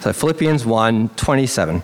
So Philippians 1:27.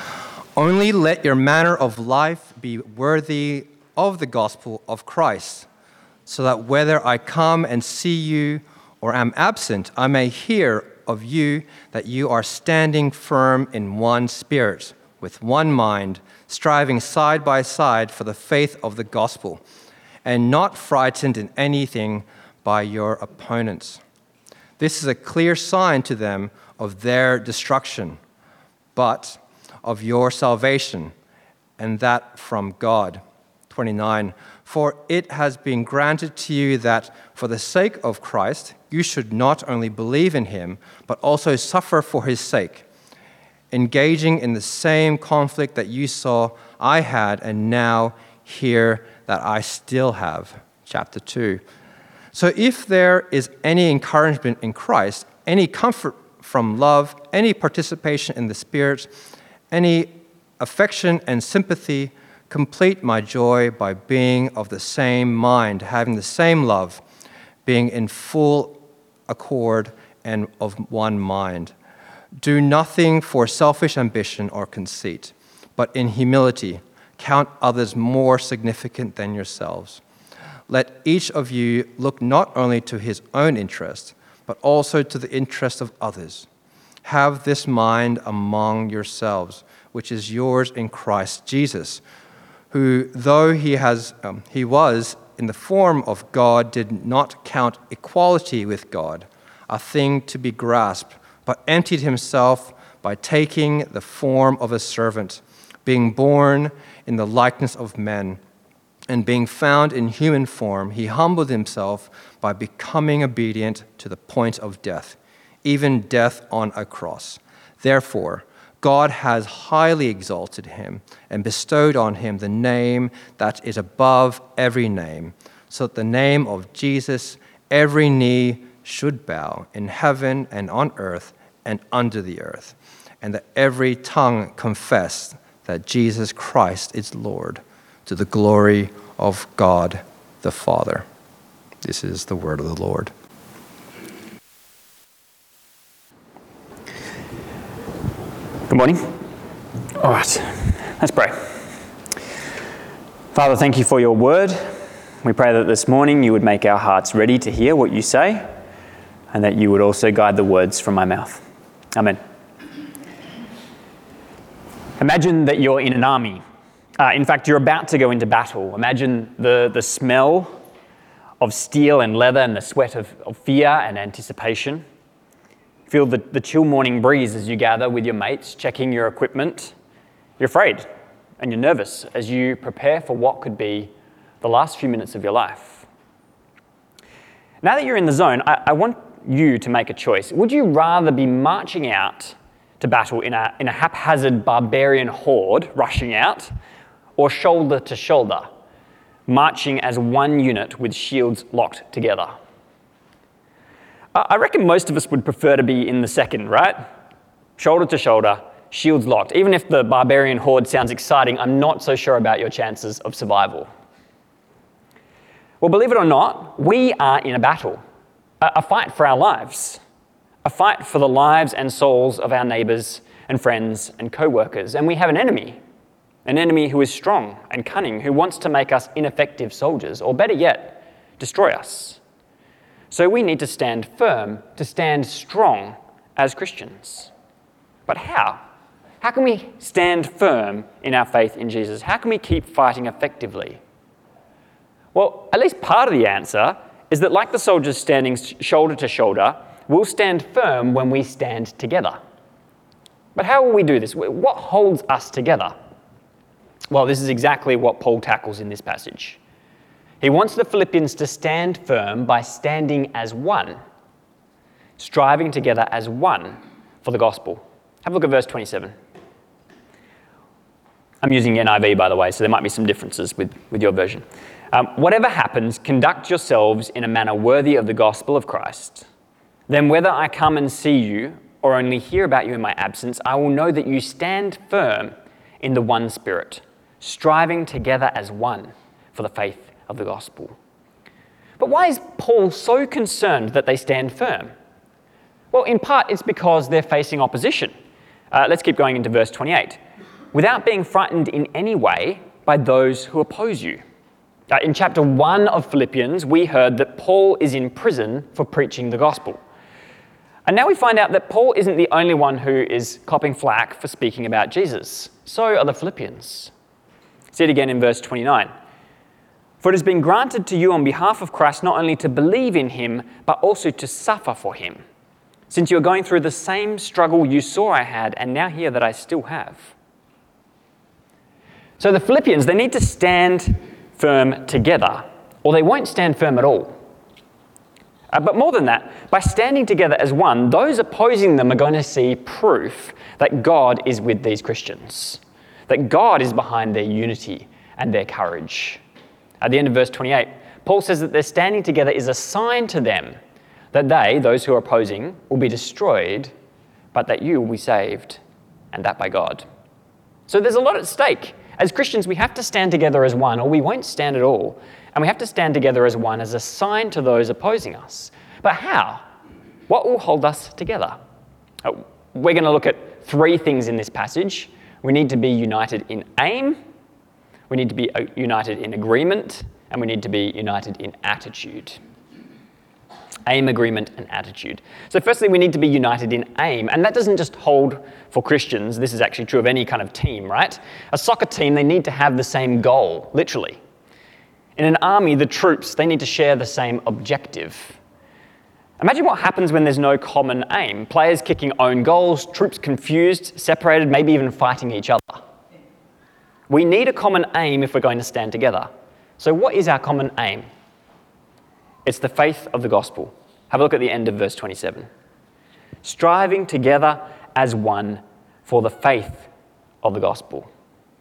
Only let your manner of life be worthy of the gospel of Christ, so that whether I come and see you or am absent, I may hear of you that you are standing firm in one spirit, with one mind, striving side by side for the faith of the gospel, and not frightened in anything by your opponents. This is a clear sign to them of their destruction, but of your salvation, and that from God. 29. For it has been granted to you that for the sake of Christ, you should not only believe in him, but also suffer for his sake, engaging in the same conflict that you saw I had and now hear that I still have. Chapter 2. So if there is any encouragement in Christ, any comfort from love, any participation in the Spirit, any affection and sympathy, complete my joy by being of the same mind, having the same love, being in full accord and of one mind. Do nothing for selfish ambition or conceit, but in humility count others more significant than yourselves. Let each of you look not only to his own interest, but also to the interest of others. Have this mind among yourselves, which is yours in Christ Jesus, who, though he was in the form of God, did not count equality with God a thing to be grasped, but emptied himself by taking the form of a servant, being born in the likeness of men, and being found in human form, he humbled himself by becoming obedient to the point of death, even death on a cross. Therefore, God has highly exalted him and bestowed on him the name that is above every name, so that the name of Jesus every knee should bow in heaven and on earth and under the earth, and that every tongue confess that Jesus Christ is Lord, to the glory of God the Father. This is the word of the Lord. Good morning. All right, let's pray. Father, thank you for your word. We pray that this morning you would make our hearts ready to hear what you say, and that you would also guide the words from my mouth. Amen. Imagine that you're in an army. In fact, you're about to go into battle. Imagine the smell of steel and leather and the sweat of fear and anticipation. Feel the chill morning breeze as you gather with your mates, checking your equipment. You're afraid and you're nervous as you prepare for what could be the last few minutes of your life. Now that you're in the zone, I want you to make a choice. Would you rather be marching out to battle in a haphazard barbarian horde rushing out, or shoulder to shoulder, marching as one unit with shields locked together? I reckon most of us would prefer to be in the second, right? Shoulder to shoulder, shields locked. Even if the barbarian horde sounds exciting, I'm not so sure about your chances of survival. Well, believe it or not, we are in a battle, a fight for our lives, a fight for the lives and souls of our neighbours and friends and co-workers. And we have an enemy who is strong and cunning, who wants to make us ineffective soldiers, or better yet, destroy us. So we need to stand firm, to stand strong as Christians. But how? How can we stand firm in our faith in Jesus? How can we keep fighting effectively? Well, at least part of the answer is that, like the soldiers standing shoulder to shoulder, we'll stand firm when we stand together. But how will we do this? What holds us together? Well, this is exactly what Paul tackles in this passage. He wants the Philippians to stand firm by standing as one, striving together as one for the gospel. Have a look at verse 27. I'm using NIV, by the way, so there might be some differences with your version. Whatever happens, conduct yourselves in a manner worthy of the gospel of Christ. Then whether I come and see you or only hear about you in my absence, I will know that you stand firm in the one Spirit, striving together as one for the faith of the gospel. But why is Paul so concerned that they stand firm? Well, in part, it's because they're facing opposition. Let's keep going into verse 28. Without being frightened in any way by those who oppose you. In chapter 1 of Philippians, we heard that Paul is in prison for preaching the gospel. And now we find out that Paul isn't the only one who is copping flack for speaking about Jesus. So are the Philippians. See it again in verse 29. For it has been granted to you on behalf of Christ not only to believe in him, but also to suffer for him, since you are going through the same struggle you saw I had and now hear that I still have. So the Philippians, they need to stand firm together, or they won't stand firm at all. But more than that, by standing together as one, those opposing them are going to see proof that God is with these Christians, that God is behind their unity and their courage. At the end of verse 28, Paul says that their standing together is a sign to them that they, those who are opposing, will be destroyed, but that you will be saved, and that by God. So there's a lot at stake. As Christians, we have to stand together as one, or we won't stand at all. And we have to stand together as one as a sign to those opposing us. But how? What will hold us together? We're going to look at 3 things in this passage. We need to be united in aim, we need to be united in agreement, and we need to be united in attitude. Aim, agreement, and attitude. So firstly, we need to be united in aim. And that doesn't just hold for Christians. This is actually true of any kind of team, right? A soccer team, they need to have the same goal, literally. In an army, the troops, they need to share the same objective. Imagine what happens when there's no common aim. Players kicking own goals, troops confused, separated, maybe even fighting each other. We need a common aim if we're going to stand together. So what is our common aim? It's the faith of the gospel. Have a look at the end of verse 27. Striving together as one for the faith of the gospel.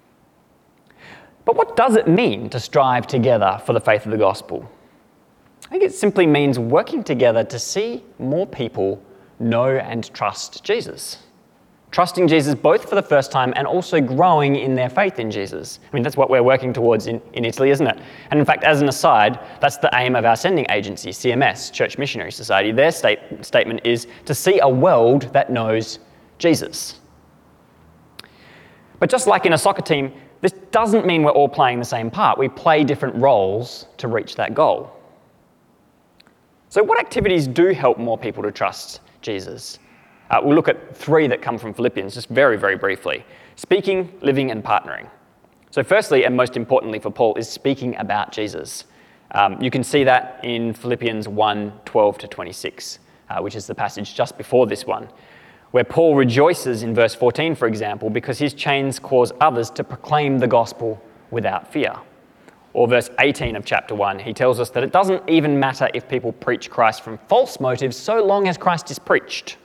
But what does it mean to strive together for the faith of the gospel? I think it simply means working together to see more people know and trust Jesus. Trusting Jesus both for the first time and also growing in their faith in Jesus. I mean, that's what we're working towards in Italy, isn't it? And in fact, as an aside, that's the aim of our sending agency, CMS, Church Missionary Society. Their statement is to see a world that knows Jesus. But just like in a soccer team, this doesn't mean we're all playing the same part. We play different roles to reach that goal. So what activities do help more people to trust Jesus? We'll look at 3 that come from Philippians, just very, very briefly. Speaking, living, and partnering. So firstly, and most importantly for Paul, is speaking about Jesus. You can see that in Philippians 1:12-26, which is the passage just before this one, where Paul rejoices in verse 14, for example, because his chains cause others to proclaim the gospel without fear. Or verse 18 of chapter 1, he tells us that it doesn't even matter if people preach Christ from false motives so long as Christ is preached.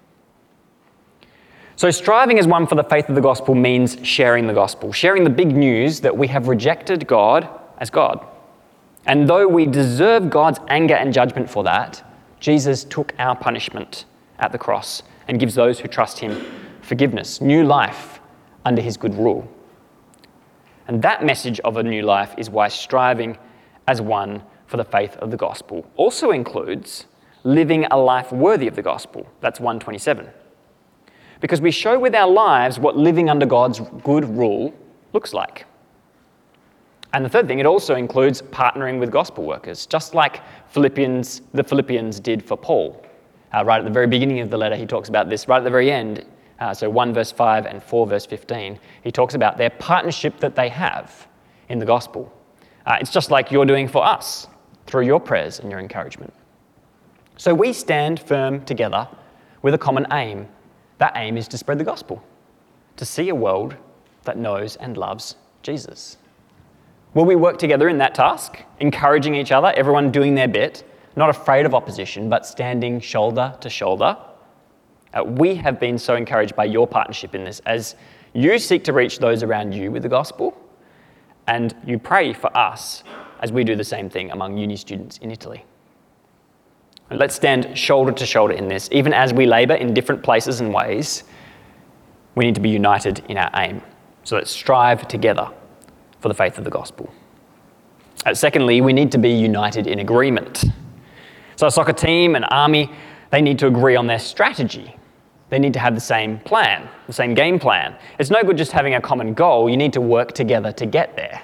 So striving as one for the faith of the gospel means sharing the gospel, sharing the big news that we have rejected God as God. And though we deserve God's anger and judgment for that, Jesus took our punishment at the cross and gives those who trust him forgiveness, new life under his good rule. And that message of a new life is why striving as one for the faith of the gospel also includes living a life worthy of the gospel. That's 1:27. Because we show with our lives what living under God's good rule looks like. And the third thing, it also includes partnering with gospel workers, just like the Philippians did for Paul. Right at the very beginning of the letter, he talks about this. Right at the very end, so 1 verse 5 and 4 verse 15, he talks about their partnership that they have in the gospel. It's just like you're doing for us through your prayers and your encouragement. So we stand firm together with a common aim. That aim is to spread the gospel, to see a world that knows and loves Jesus. Will we work together in that task, encouraging each other, everyone doing their bit, not afraid of opposition, but standing shoulder to shoulder? We have been so encouraged by your partnership in this as you seek to reach those around you with the gospel, and you pray for us as we do the same thing among uni students in Italy. And let's stand shoulder to shoulder in this. Even as we labour in different places and ways, we need to be united in our aim. So let's strive together for the faith of the gospel. Secondly, we need to be united in agreement. So a soccer team, an army, they need to agree on their strategy. They need to have the same plan, the same game plan. It's no good just having a common goal. You need to work together to get there.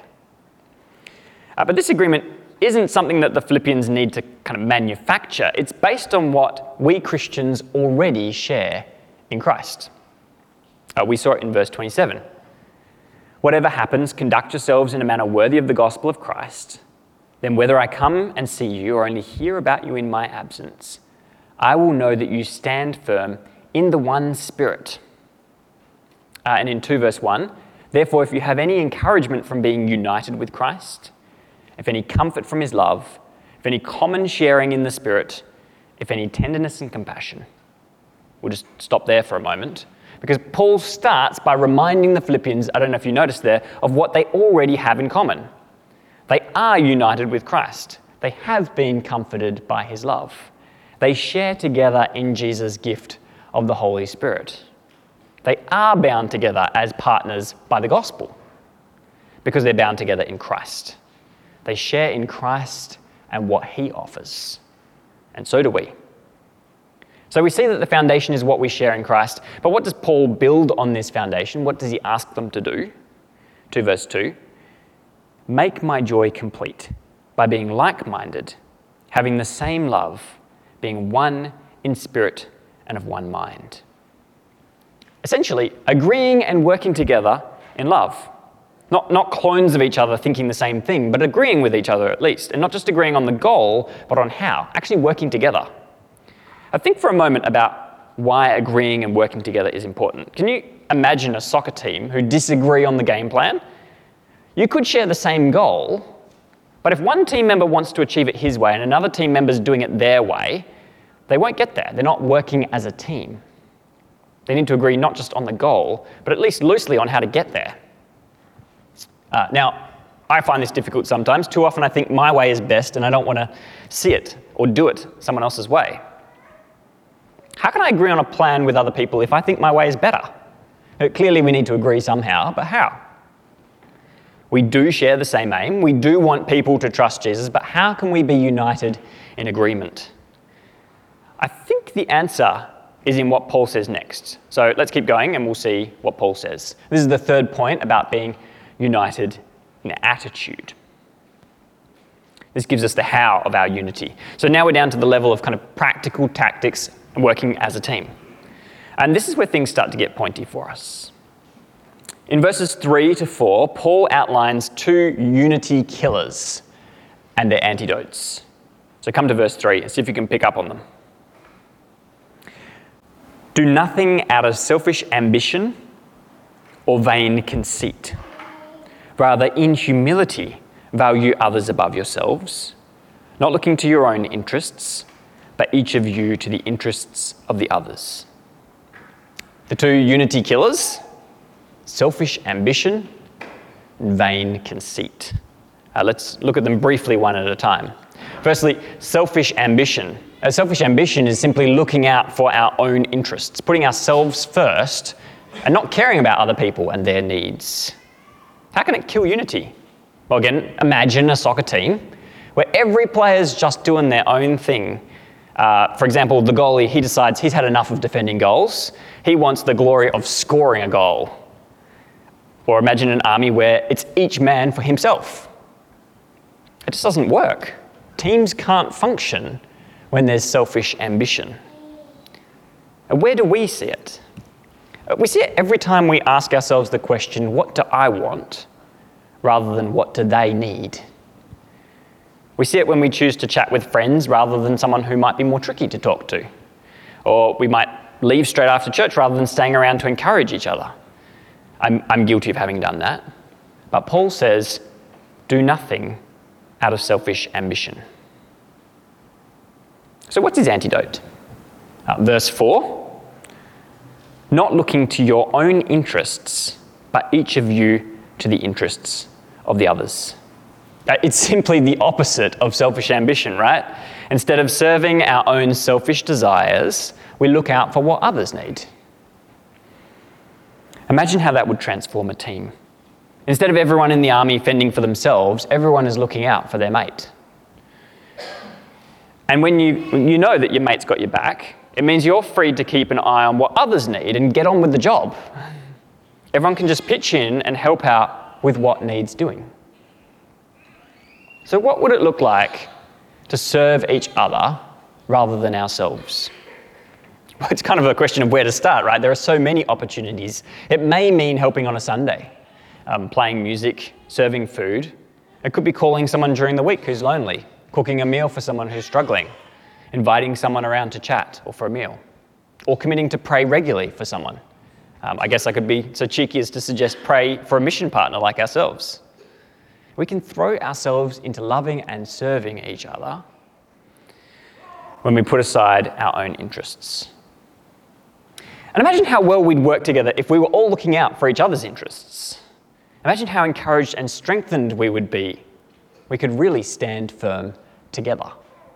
But this agreement isn't something that the Philippians need to kind of manufacture. It's based on what we Christians already share in Christ. We saw it in verse 27. Whatever happens, conduct yourselves in a manner worthy of the gospel of Christ. Then whether I come and see you or only hear about you in my absence, I will know that you stand firm in the one Spirit. And in 2 verse 1, therefore if you have any encouragement from being united with Christ, if any comfort from his love, if any common sharing in the Spirit, if any tenderness and compassion. We'll just stop there for a moment, because Paul starts by reminding the Philippians, I don't know if you noticed there, of what they already have in common. They are united with Christ. They have been comforted by his love. They share together in Jesus' gift of the Holy Spirit. They are bound together as partners by the gospel, because they're bound together in Christ. They share in Christ and what he offers. And so do we. So we see that the foundation is what we share in Christ. But what does Paul build on this foundation? What does he ask them to do? 2 verse 2. Make my joy complete by being like-minded, having the same love, being one in spirit and of one mind. Essentially, agreeing and working together in love. Not clones of each other thinking the same thing, but agreeing with each other at least. And not just agreeing on the goal, but on how. Actually working together. I think for a moment about why agreeing and working together is important. Can you imagine a soccer team who disagree on the game plan? You could share the same goal, but if one team member wants to achieve it his way and another team member is doing it their way, they won't get there. They're not working as a team. They need to agree not just on the goal, but at least loosely on how to get there. Now, I find this difficult sometimes. Too often I think my way is best and I don't want to see it or do it someone else's way. How can I agree on a plan with other people if I think my way is better? Clearly we need to agree somehow, but how? We do share the same aim. We do want people to trust Jesus, but how can we be united in agreement? I think the answer is in what Paul says next. So let's keep going and we'll see what Paul says. This is the third point about being united in attitude. This gives us the how of our unity. So now we're down to the level of kind of practical tactics and working as a team. And this is where things start to get pointy for us. In verses 3 to 4, Paul outlines 2 unity killers and their antidotes. So come to verse 3 and see if you can pick up on them. Do nothing out of selfish ambition or vain conceit. Rather, in humility, value others above yourselves, not looking to your own interests, but each of you to the interests of the others. The 2 unity killers, selfish ambition and vain conceit. Let's look at them briefly one at a time. Firstly, selfish ambition. Selfish ambition is simply looking out for our own interests, putting ourselves first and not caring about other people and their needs. How can it kill unity? Well, again, imagine a soccer team where every player's just doing their own thing. For example, the goalie, he decides he's had enough of defending goals. He wants the glory of scoring a goal. Or imagine an army where it's each man for himself. It just doesn't work. Teams can't function when there's selfish ambition. And where do we see it? We see it every time we ask ourselves the question, what do I want, rather than what do they need? We see it when we choose to chat with friends rather than someone who might be more tricky to talk to. Or we might leave straight after church rather than staying around to encourage each other. I'm guilty of having done that. But Paul says, do nothing out of selfish ambition. So what's his antidote? Verse 4, not looking to your own interests, but each of you to the interests of the others. It's simply the opposite of selfish ambition, right? Instead of serving our own selfish desires, we look out for what others need. Imagine how that would transform a team. Instead of everyone in the army fending for themselves, everyone is looking out for their mate. And when you know that your mate's got your back, It means you're free to keep an eye on what others need and get on with the job. Everyone can just pitch in and help out with what needs doing. So what would it look like to serve each other rather than ourselves? Well, it's kind of a question of where to start, right? There are so many opportunities. It may mean helping on a Sunday, playing music, serving food. It could be calling someone during the week who's lonely, cooking a meal for someone who's struggling, inviting someone around to chat or for a meal, or committing to pray regularly for someone. I guess I could be so cheeky as to suggest pray for a mission partner like ourselves. We can throw ourselves into loving and serving each other when we put aside our own interests. And imagine how well we'd work together if we were all looking out for each other's interests. Imagine how encouraged and strengthened we would be. We could really stand firm together.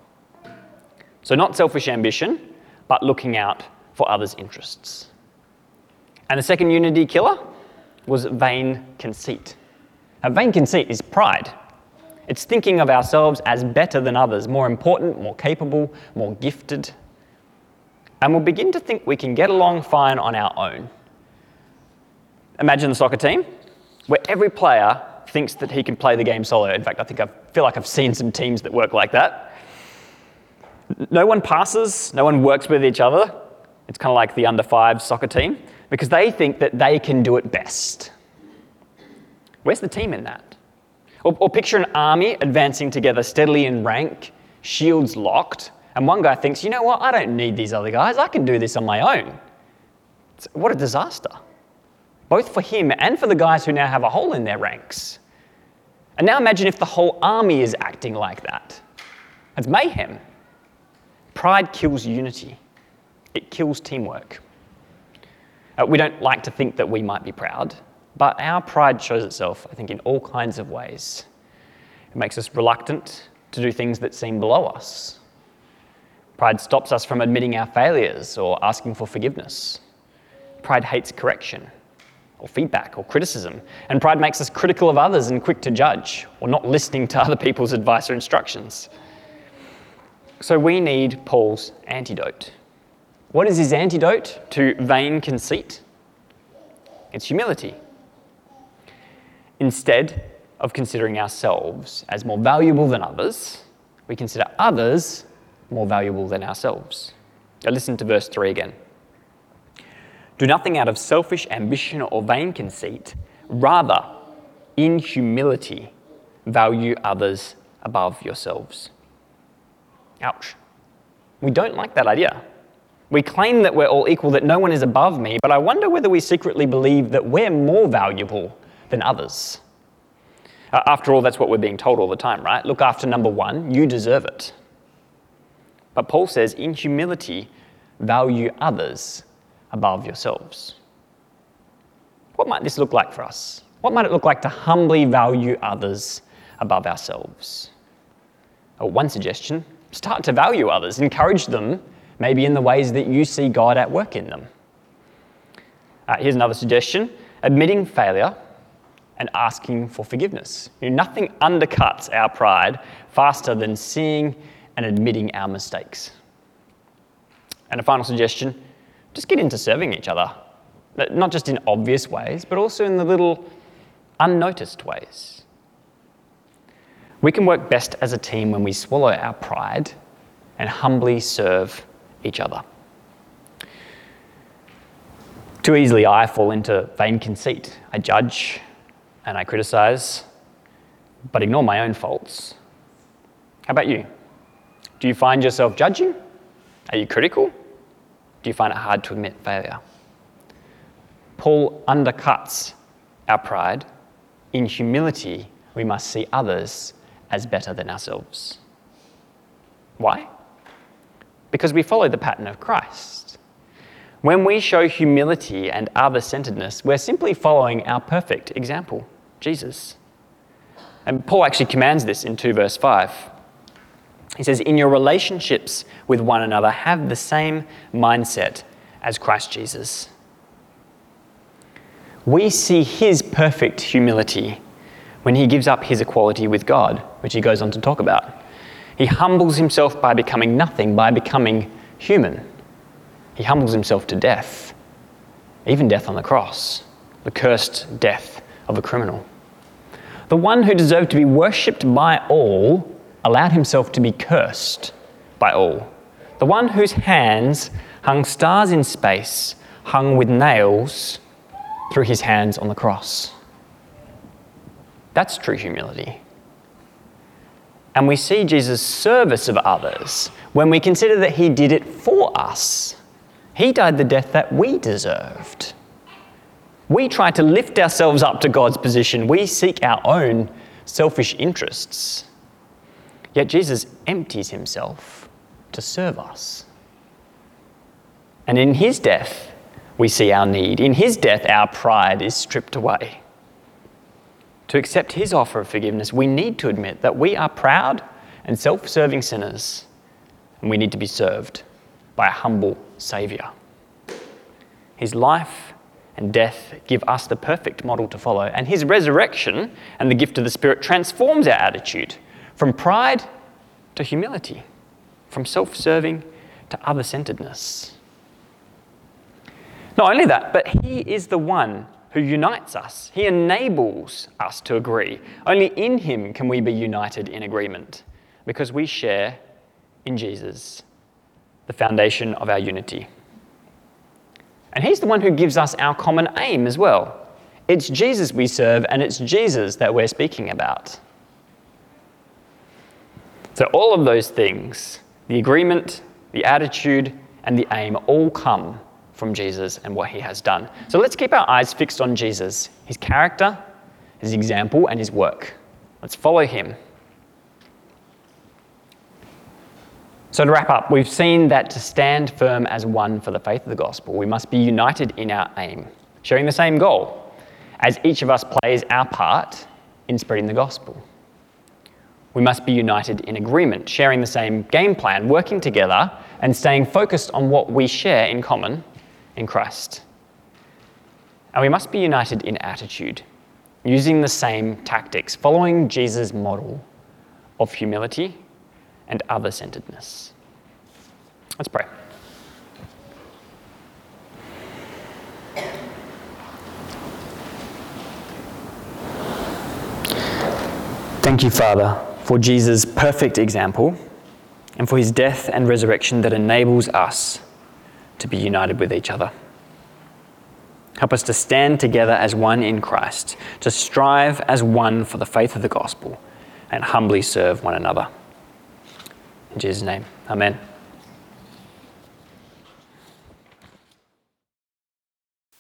So not selfish ambition, but looking out for others' interests. And the second unity killer was vain conceit. Now, vain conceit is pride. It's thinking of ourselves as better than others, more important, more capable, more gifted. And we'll begin to think we can get along fine on our own. Imagine the soccer team, where every player thinks that he can play the game solo. In fact, I feel like I've seen some teams that work like that. No one passes, no one works with each other. It's kind of like the under-5 soccer team, because they think that they can do it best. Where's the team in that? Or picture an army advancing together steadily in rank, shields locked, and one guy thinks, you know what, I don't need these other guys, I can do this on my own. What a disaster. Both for him and for the guys who now have a hole in their ranks. And now imagine if the whole army is acting like that. It's mayhem. Pride kills unity. It kills teamwork. We don't like to think that we might be proud, but our pride shows itself, I think, in all kinds of ways. It makes us reluctant to do things that seem below us. Pride stops us from admitting our failures or asking for forgiveness. Pride hates correction or feedback or criticism, and pride makes us critical of others and quick to judge or not listening to other people's advice or instructions. So we need Paul's antidote. What is his antidote to vain conceit? It's humility. Instead of considering ourselves as more valuable than others, we consider others more valuable than ourselves. Now listen to verse 3 again. Do nothing out of selfish ambition or vain conceit, rather, in humility, value others above yourselves. Ouch. We don't like that idea. We claim that we're all equal, that no one is above me, but I wonder whether we secretly believe that we're more valuable than others. After all, that's what we're being told all the time, right? Look after number one, you deserve it. But Paul says, in humility, value others above yourselves. What might this look like for us? What might it look like to humbly value others above ourselves? One suggestion, start to value others, encourage them, maybe in the ways that you see God at work in them. Here's another suggestion, admitting failure and asking for forgiveness. Nothing undercuts our pride faster than seeing and admitting our mistakes. And a final suggestion, just get into serving each other. Not just in obvious ways, but also in the little unnoticed ways. We can work best as a team when we swallow our pride and humbly serve each other. Too easily I fall into vain conceit. I judge and I criticize, but ignore my own faults. How about you? Do you find yourself judging? Are you critical? Do you find it hard to admit failure? Paul undercuts our pride. In humility, we must see others as better than ourselves. Why? Because we follow the pattern of Christ. When we show humility and other-centeredness, we're simply following our perfect example, Jesus. And Paul actually commands this in 2 verse 5. He says, in your relationships with one another, have the same mindset as Christ Jesus. We see his perfect humility when he gives up his equality with God, which he goes on to talk about. He humbles himself by becoming nothing, by becoming human. He humbles himself to death, even death on the cross, the cursed death of a criminal. The one who deserved to be worshipped by all allowed himself to be cursed by all. The one whose hands hung stars in space, hung with nails through his hands on the cross. That's true humility. And we see Jesus' service of others when we consider that he did it for us. He died the death that we deserved. We try to lift ourselves up to God's position. We seek our own selfish interests. Yet Jesus empties himself to serve us. And in his death, we see our need. In his death, our pride is stripped away. To accept his offer of forgiveness, we need to admit that we are proud and self-serving sinners, and we need to be served by a humble Saviour. His life and death give us the perfect model to follow, and his resurrection and the gift of the Spirit transforms our attitude from pride to humility, from self-serving to other-centeredness. Not only that, but he is the one who unites us. He enables us to agree. Only in him can we be united in agreement, because we share in Jesus, the foundation of our unity. And he's the one who gives us our common aim as well. It's Jesus we serve, and it's Jesus that we're speaking about. So all of those things, the agreement, the attitude, and the aim, all come from Jesus and what he has done. So let's keep our eyes fixed on Jesus, his character, his example, and his work. Let's follow him. So to wrap up, we've seen that to stand firm as one for the faith of the gospel, we must be united in our aim, sharing the same goal, as each of us plays our part in spreading the gospel. We must be united in agreement, sharing the same game plan, working together, and staying focused on what we share in common in Christ. And we must be united in attitude, using the same tactics, following Jesus' model of humility and other-centeredness. Let's pray. Thank you, Father, for Jesus' perfect example and for his death and resurrection that enables us to be united with each other. Help us to stand together as one in Christ, to strive as one for the faith of the gospel, and humbly serve one another. In Jesus' name, amen.